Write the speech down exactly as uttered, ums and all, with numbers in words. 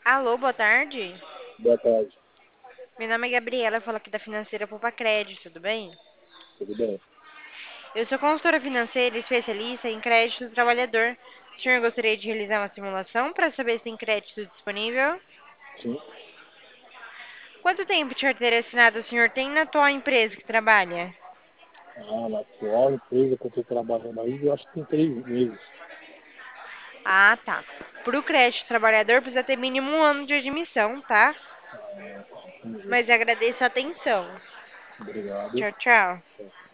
Alô, boa tarde. Boa tarde, Meu nome é Gabriela, eu falo aqui da Financeira Poupa Crédito, tudo bem? tudo bem? Eu sou consultora financeira e especialista em crédito do trabalhador. O senhor gostaria de realizar uma simulação para saber se tem crédito disponível? Sim. Quanto tempo de carteira assinada o senhor tem na atual empresa que trabalha? Ah, na atual empresa que eu estou trabalhando aí, eu acho que tem três meses. Ah, tá. Para o crédito trabalhador precisa ter mínimo um ano de admissão, tá? Ah, tá, entendi. Mas agradeço a atenção. Obrigado. Tchau, tchau.